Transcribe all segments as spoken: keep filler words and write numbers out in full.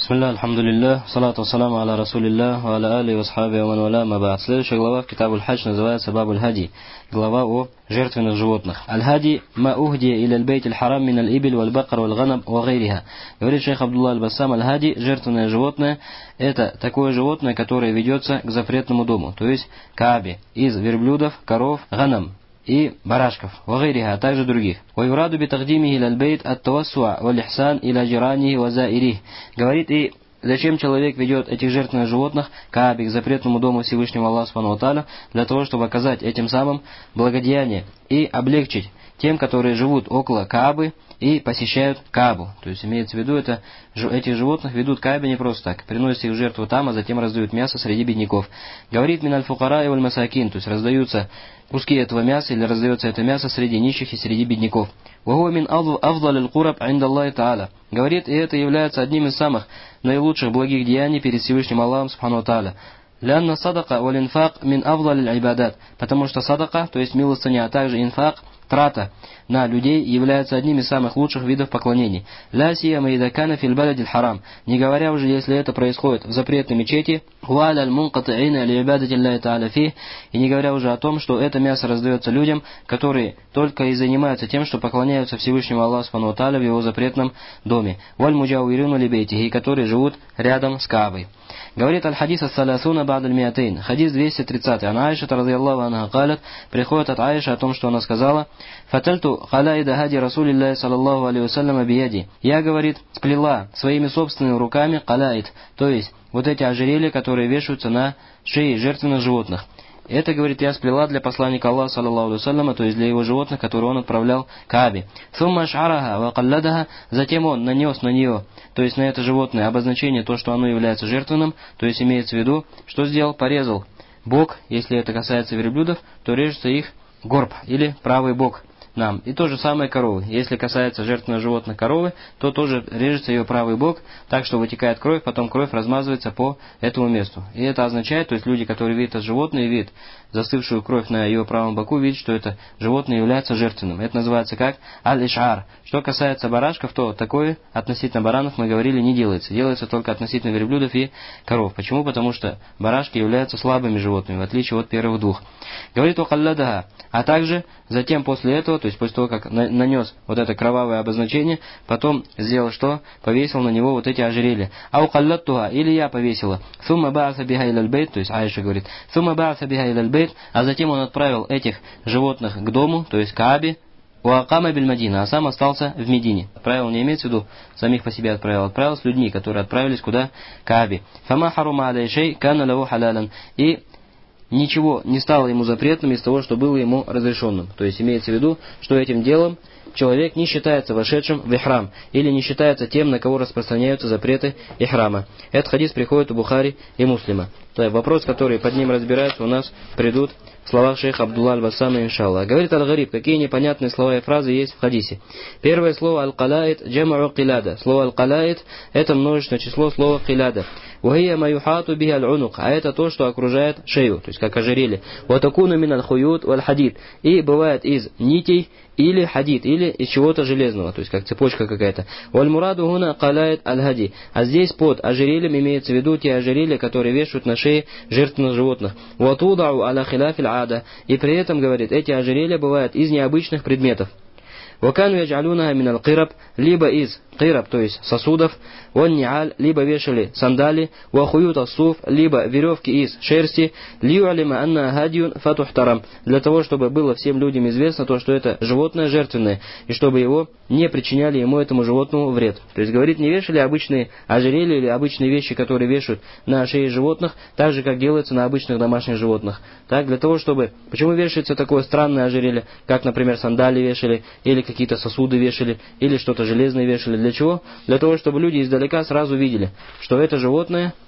Бисмилля, алхамдулилля, салату вассаламу аля расулилля, ва аля али васхаби ва ман валя, ма ба'д. Следующая глава в Китабуль Хадж называется Бабуль Хади, глава о жертвенных животных. Аль-Хади ма ухдия иля аль-бейт аль-харам мин аль-ибиль валь-бакар валь-ганам ва гайриха. Говорит шейх Абдулла аль-Бассам, аль-Хади, жертвенное животное, это такое животное, которое ведется к запретному дому, то есть Каабе, из верблюдов, коров, ганам и барашков, вагайриха, а также других. وَيُرَادُ بِتَقْدِيمِهِ إِلَى الْبَيْتِ التَّوَسُّعَ وَالْإِحْسَانِ إِلَى جِيرَانِهِ وَزَائِرِهِ. Говорит, и зачем человек ведет этих жертвенных животных Каабе, к запретному дому Всевышнего Аллаха Субхану ва Тааля, для того, чтобы оказать этим самым благодеяние и облегчить тем, которые живут около Каабы и посещают Каабу. То есть имеется в виду, это, этих животных ведут к Каабе не просто так, приносят их в жертву там, а затем раздают мясо среди бедняков. Говорит мин аль-фукара и валь-масакин, то есть раздаются куски этого мяса или раздается это мясо среди нищих и среди бедняков. Вахуа мин афдаль аль-кураб инда Аллахи Та'аля. Говорит, и это является одним из самых наилучших благих деяний перед Всевышним Аллахом Субхану ва Тааля. Лянна садака валь инфак мин афдаль аль-ибадат. Потому что садака, то есть милостыня, а также инфак, трата на людей, является одним из самых лучших видов поклонений. Ля сияма ида кана фил баладиль харам. Не говоря уже, если это происходит в запретной мечети, ва'аля аль-мункати'ина ли-ибадати Аллахи Та'аля фи, и не говоря уже о том, что это мясо раздается людям, которые только и занимаются тем, что поклоняются Всевышнему Аллаху Субхану ва Тааля в его запретном доме. Валь муджауирину ли-бейтихи, которые живут рядом с Каабой. Говорит аль-хадис ас-саласуна ба'д аль-миатейн, хадис двести тридцать. Ан Аиша разъяллаху анха калят, приходит от Аиша о том, что она сказала: «Фатальту халаида хади Расулиллахи саллаллаху алейхи вассалям бияди». Я, говорит, сплела своими собственными руками калаид, то есть вот эти ожерелья, которые вешаются на шее жертвенных животных. Это, говорит, я сплела для посланника Аллаха, саллаллаху алейхи вассаляма, то есть для его животных, которые он отправлял к Каабе. Сумма аш'араха ва калладаха, затем он нанес на нее, то есть на это животное, обозначение, то, что оно является жертвенным, то есть имеется в виду, что сделал, порезал бок, если это касается верблюдов, то режется их горб или правый бок нам. И то же самое коровы. Если касается жертвенного животных коровы, то тоже режется ее правый бок, так что вытекает кровь, потом кровь размазывается по этому месту. И это означает, то есть люди, которые видят это животное, видят застывшую кровь на ее правом боку, видят, что это животное является жертвенным. Это называется как аль-ишар. Что касается барашков, то такое относительно баранов, мы говорили, не делается. Делается только относительно верблюдов и коров. Почему? Потому что барашки являются слабыми животными, в отличие от первых двух. Говорит о а также затем после этого, то есть после того, как на, нанес вот это кровавое обозначение, потом сделал что? Повесил на него вот эти ожерелья. Ау каллаттуха, или я повесила. Сумма ба'аса биха иля аль-бейт, то есть Аиша говорит, сумма ба'аса биха иля аль-бейт, а затем он отправил этих животных к дому, то есть к Каабе, уакама биль Мадина, а сам остался в Медине. Отправил, не имеется в виду, самих по себе отправил, отправил с людьми, которые отправились куда? К Каабе. Фама харума алей шей, кана лаву халялян. И ничего не стало ему запретным из того, что было ему разрешенным. То есть имеется в виду, что этим делом человек не считается вошедшим в ихрам, или не считается тем, на кого распространяются запреты ихрама. Этот хадис приходит у Бухари и Муслима. То есть вопрос, который под ним разбирается, у нас придут в словах шейха Абдулла аль-Бассама, иншаллах. Говорит аль-Гариб, какие непонятные слова и фразы есть в хадисе. Первое слово аль-калаид джам'у киляда. Слово аль-калаид это множественное число слова киляда. Вахия маюхату биха аль-унук, а это то, что окружает шею, то есть как ожерелье. Ватакуну мин аль-хуют валь-хадид, и бывает из нитей или хадид, или из чего-то железного, то есть как цепочка какая-то. Валь-мураду хуна калаид аль-хади, а здесь под ожерельем имеется в виду те ожерелья, которые вешают на шее жертвенных животных. Ватудау аля хиляфиль ада, и при этом, говорит, эти ожерелья бывают из необычных предметов. Вакану яджалюнаха мин аль-кираб, либо из кираб, то есть сосудов, ван ниаль, либо вешали сандали, вахуют ас-суф, либо веревки из шерсти, лиюалима анна хадиюн фатухтарам, для того, чтобы было всем людям известно то, что это животное жертвенное, и чтобы его не причиняли ему, этому животному, вред. То есть, говорит, не вешали обычные ожерелья или обычные вещи, которые вешают на шее животных, так же, как делается на обычных домашних животных. Так, для того, чтобы... Почему вешается такое странное ожерелье, как, например, сандали вешали, или какие-то сосуды вешали, или что-то железное вешали. Для чего? Для того, чтобы люди издалека сразу видели, что это животное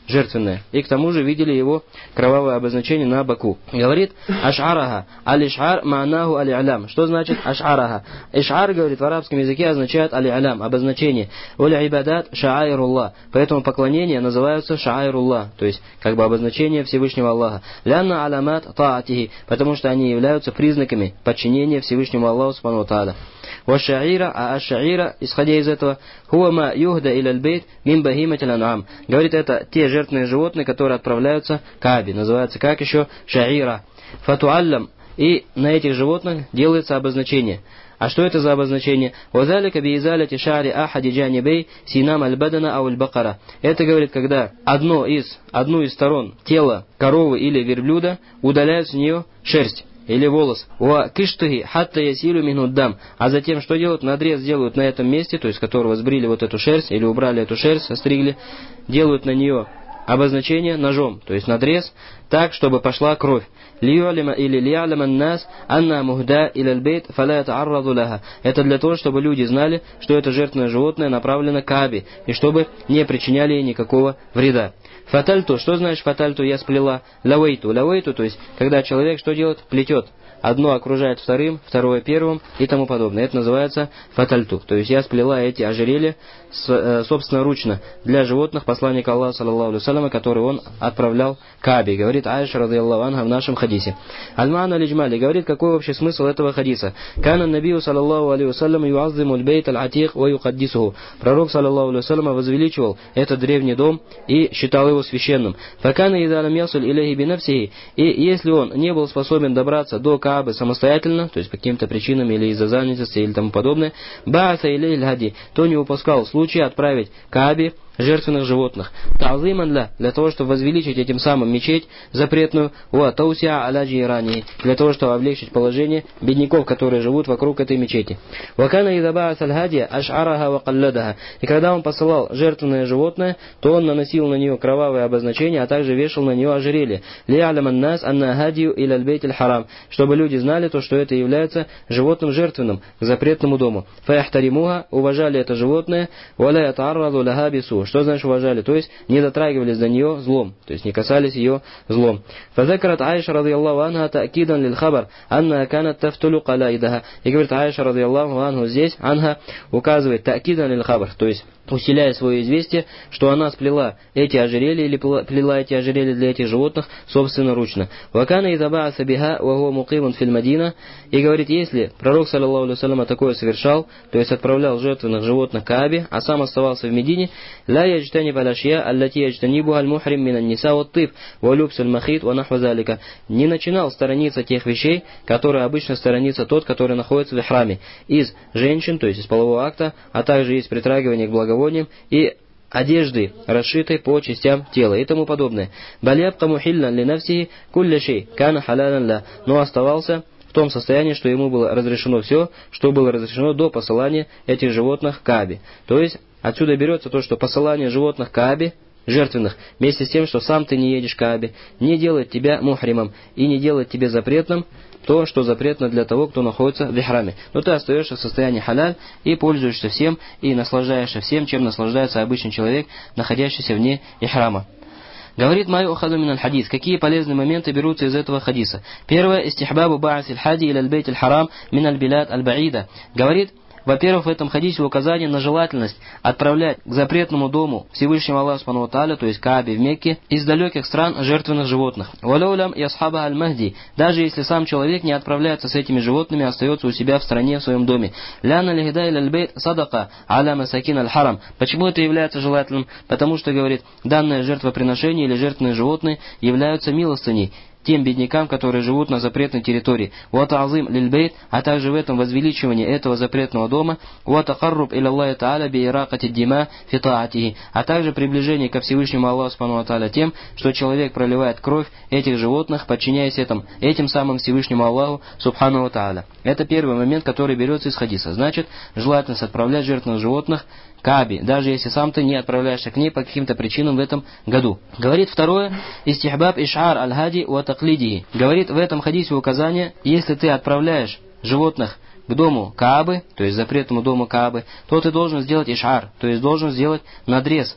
жертвенное. И к тому же видели его кровавое обозначение на боку. Говорит, аш'арага, аль-иш'ар ма'наху аль-алям. Что значит аш'арага? Иш'ар, говорит, в арабском языке означает аль-алям, обозначение. Уль-ибадат ша'айруллах. Поэтому поклонения называются ша'айруллах, то есть как бы обозначение Всевышнего Аллаха. Лянна аламат та'атихи, потому что они являются признаками подчинения Всевышнему Аллаху субхану ва тааля. Ва-ша'ира, а аш-ша'ира, исходя из этого, хуа ма юхда иля аль-бейт мин бахимати аль-ан'ам. Говорит, это те жертвенные животные, которые отправляются к Каабе. Называется как еще? Ша'ира. Фатуаллам. И на этих животных делается обозначение. А что это за обозначение? وَذَلِكَ بِإِزَالَةِ شَعْرِ أَحَدِ جَانِبَيْ سِنَامَ الْبَدَنَ أَوْ الْبَقَرَةِ. Это, говорит, когда одно из, одну из сторон тела коровы или верблюда удаляют с нее шерсть или волос. Ва киштухи хатта ясилу минуддам. А затем что делают? Надрез делают на этом месте, то есть которого сбрили вот эту шерсть или убрали эту шерсть, остригли, делают на нее обозначение ножом, то есть надрез, так, чтобы пошла кровь. Лиюалима или лиалиман нас анна мухда иля аль-бейт фаля ята'арраду лаха. Это для того, чтобы люди знали, что это жертвенное животное направлено к Каабе, и чтобы не причиняли ей никакого вреда. Фатальту, что значит фатальту, я сплела? Лавейту, лавейту, то есть когда человек что делает? Плетет. Одно окружает вторым, второе первым и тому подобное. Это называется фатальту. То есть я сплела эти ожерелья собственноручно для животных посланника Аллаха, саллаллаху алейхи ва саллям, который он отправлял к Каабе. Говорит Айша, радийаллаху анха, в нашем хадисе. Аль-Ма'на лиджмали. Говорит, какой вообще смысл этого хадиса? Кана набию, саллаллаху алейхи ва саллям, юаззиму аль-бейт аль-атих ва юкаддисуху. Пророк, саллаллаху алейхи ва саллям, возвеличивал этот древний дом и считал его священным. Факана иза лам ясуль илейхи бинафсихи. И если он не был способен добраться до Каабы самостоятельно, то есть по каким-то причинам или из-за занятости или тому подобное, ба'аса илейхи аль-хади, то не упускал случай отправить к Каабе жертвенных животных. Та'зиман ля, для того, чтобы возвеличить этим самым мечеть запретную, ва таусиа аля джирани, для того, чтобы облегчить положение бедняков, которые живут вокруг этой мечети. Вакана иза ба'аса аль-хадия аш'араха ва қалладаха. И когда он посылал жертвенное животное, то он наносил на нее кровавые обозначения, а также вешал на нее ожерелье. Ли'аляман нас анна хадию иля аль-бейт аль-харам, чтобы люди знали то, что это является животным жертвенным к запретному дому. Фаяхтаримуха, уважали это животное, ва ля ята'арраду лаха бису. Что значит уважали? То есть не дотрагивались до нее злом, то есть не касались ее злом. Фазакарат Айша радийаллаху анха та'кидан лил хабар анна канат тафтулу қалаидаха. И говорит Айша радийаллаху анху здесь, анха указывает та'кидан лил хабар, то есть усиляя свое известие, что она сплела эти ожерелья или плела эти ожерелья для этих животных собственноручно. Вакана изабаа сабиха ваху мукимун филь Мадина. И говорит, если пророк, саллаллаху алейхи ва саллям, такое совершал, то есть отправлял жертвенных животных к Каабе, а сам оставался в Медине, ла яджтаниб аль-ашья аллати яджтанибуха аль-мухрим мин ан-ниса ват-тиб ва любс аль-махит ва нахва залика. Не начинал сторониться тех вещей, которые обычно сторонится тот, который находится в ихраме, из женщин, то есть из полового акта, а также из притрагивания к благовониям и одежды, расшитой по частям тела и тому подобное. Балябка мухиллян ли навсихи кулля шей, кана халялян ля. Но оставался в том состоянии, что ему было разрешено все, что было разрешено до посылания этих животных к Каабе. То есть отсюда берется то, что посылание животных к Каабе, жертвенных, вместе с тем, что сам ты не едешь к Каабе, не делает тебя мухримом и не делает тебе запретным то, что запретно для того, кто находится в ихраме. Но ты остаешься в состоянии халяль и пользуешься всем, и наслаждаешься всем, чем наслаждается обычный человек, находящийся вне ихрама. Говорит Май ухаду мин аль-хадис. Какие полезные моменты берутся из этого хадиса? Первое. Истихбабу ба'ас аль-хади иля аль-бейт аль-харам мин аль-билад аль-баида. Говорит, во-первых, в этом хадисе указание на желательность отправлять к запретному дому Всевышнего Аллаха субхану ва тааля, то есть Каабе в Мекке, из далеких стран жертвенных животных. Валаулям ясхаба аль-махди, даже если сам человек не отправляется с этими животными, остается у себя в стране, в своем доме. Ляна лихида иля аль-бейт садака аля масакин аль-харам. Почему это является желательным? Потому что, говорит, данное жертвоприношение или жертвенные животные являются милостыней тем беднякам, которые живут на запретной территории. Вата'азим лиль-бейт, а также в этом возвеличивании этого запретного дома, ватакарруб иля Аллахи та'аля бииракати дима фи та'атихи, а также приближение ко Всевышнему Аллаху субхану ва тааля тем, что человек проливает кровь этих животных, подчиняясь этим, этим самым Всевышнему Аллаху субхану ва тааля. Это первый момент, который берется из хадиса. Значит, желательность отправлять жертвенных животных Каабе, даже если сам ты не отправляешься к ней по каким-то причинам в этом году. Говорит второе, истихбаб иш'ар аль-хади ва таклидихи. Говорит в этом хадисе указание, если ты отправляешь животных к дому Каабы, то есть запретному дому Каабы, то ты должен сделать иш'ар, то есть должен сделать надрез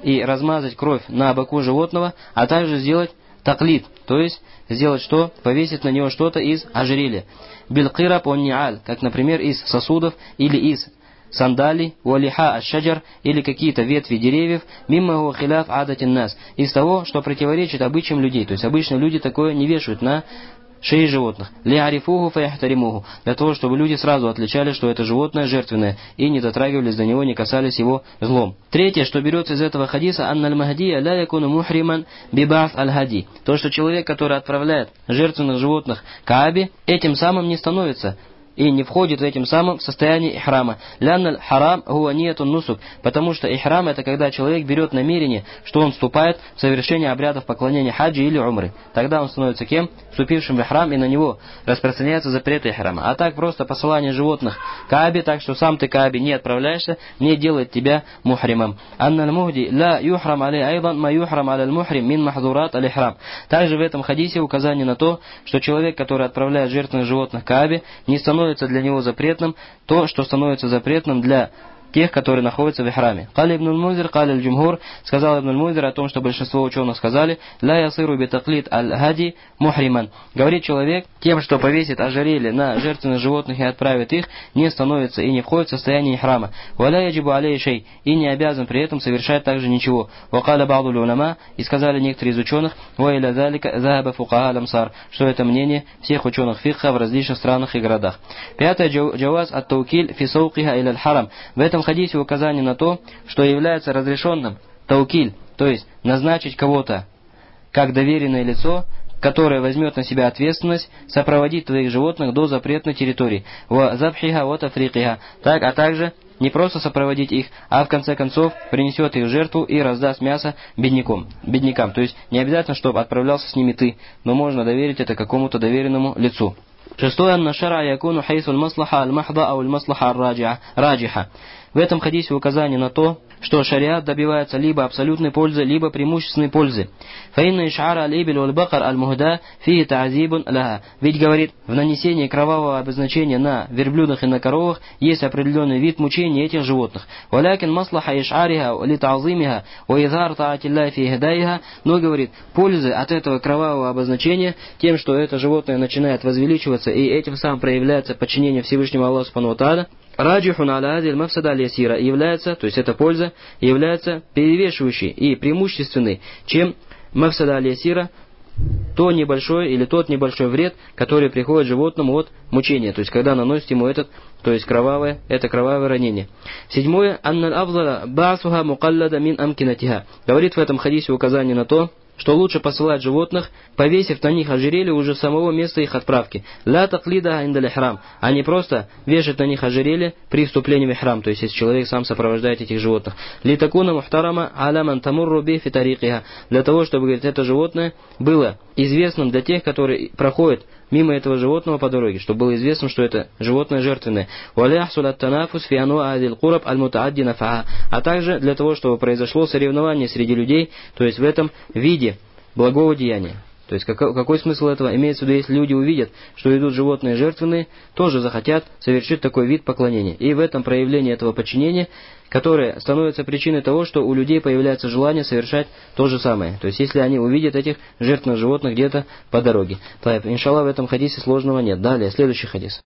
и размазать кровь на боку животного, а также сделать таклид, то есть сделать что? Повесить на него что-то из ожерелья. Билкираб он ниаль, как, например, из сосудов или из сандалий, уалиха аш-шаджар, или какие-то ветви деревьев, мимма гу хиляф адатин нас, из того, что противоречит обычаям людей. То есть обычно люди такое не вешают на шеи животных. Ли арифуху фаяхтаримуху, для того, чтобы люди сразу отличали, что это животное жертвенное, и не дотрагивались до него, не касались его злом. Третье, что берется из этого хадиса, анналь махдия ля якуну мухриман бибаф аль-хади. То, что человек, который отправляет жертвенных животных к Каабе, этим самым не становится и не входит в этим самым в состояние ихрама. Лянналь харам гуа ниятун нусук, потому что ихрам это когда человек берет намерение, что он вступает в совершение обрядов поклонения хаджи или умры. Тогда он становится кем? Вступившим в ихрам, и на него распространяется запрет ихрама. А так просто посылание животных Каабе, так что сам ты к Каабе не отправляешься, не делает тебя мухримом. Анналь мухди ла юхрам алей айдан ма юхрам аляль мухрим мин махдурат аль ихрам. Также в этом хадисе указание на то, что человек, который отправляет жертвенных животных к Каабе, не становится для него запретным то, что становится запретным для тех, которые находятся в ихраме. Кали ибн аль-Мунзир, кали аль-Джумхур, сказал ибн аль-Мунзир о том, что большинство ученых сказали, ла ясиру би таклид аль-хади мухриман. Говорит человек, тем, что повесит ожерелье на жертвенных животных и отправит их, не становится и не входит в состояние ихрама. Валя яджибу алей шей, и не обязан при этом совершать также ничего. Вакаля ба'ду улама, и сказали некоторые из ученых, ва иля залика захаба фукаха аль-амсар, что это мнение всех ученых фикха в различных странах и городах. Пятое, джаваз ат-таукиль фи саукиха иля аль-харам. В этом В хадисе указание на то, что является разрешенным таукиль, то есть назначить кого-то как доверенное лицо, которое возьмет на себя ответственность сопроводить твоих животных до запретной территории, ва забхиха ва тафрикиха, так, а также не просто сопроводить их, а в конце концов принесет их в жертву и раздаст мясо беднякам, беднякам. То есть не обязательно, чтобы отправлялся с ними ты, но можно доверить это какому-то доверенному лицу. Шестое, анна шара якуну хайсу аль-маслаха аль-махда ау аль-маслаха аль-раджиха. В этом хадисе указание на то, что шариат добивается либо абсолютной пользы, либо преимущественной пользы. Фаинна ишара аль-ибель валь-бакар аль-мухда фии та'азибун ляха. Ведь, говорит, в нанесении кровавого обозначения на верблюдах и на коровах есть определенный вид мучения этих животных. Валякин маслаха ишариха ли та'азимиха ва изар та'атилля фи хидайха. Но, говорит, пользы от этого кровавого обозначения тем, что это животное начинает возвеличиваться и этим самым проявляется подчинение Всевышнему Аллаху субхану ва тааля, раджихун аля адиль мафсада аль-ясира, является, то есть эта польза, является перевешивающей и преимущественной, чем мафсада аль-ясира, то небольшой или тот небольшой вред, который приходит животному от мучения, то есть когда наносит ему этот, то есть кровавое, это кровавое ранение. Седьмое, анналь афзала ба'суха мукаллада мин амкинатиха. Говорит в этом хадисе указание на то, что лучше посылать животных, повесив на них ожерелье уже с самого места их отправки. Ля таклида индаль ихрам, а не просто вешать на них ожерелье при вступлении в ихрам, то есть если человек сам сопровождает этих животных. Ли такуна мухтарама аляман тамурру би фи тарикиха, для того, чтобы, говорит, это животное было известным для тех, которые проходят мимо этого животного по дороге, чтобы было известно, что это животное жертвенное. А также для того, чтобы произошло соревнование среди людей, то есть в этом виде благого деяния. То есть какой, какой смысл этого? Имеется в виду, если люди увидят, что идут животные жертвенные, тоже захотят совершить такой вид поклонения. И в этом проявлении этого подчинения, которое становится причиной того, что у людей появляется желание совершать то же самое. То есть если они увидят этих жертвенных животных где-то по дороге. Так, иншаллах, в этом хадисе сложного нет. Далее, следующий хадис.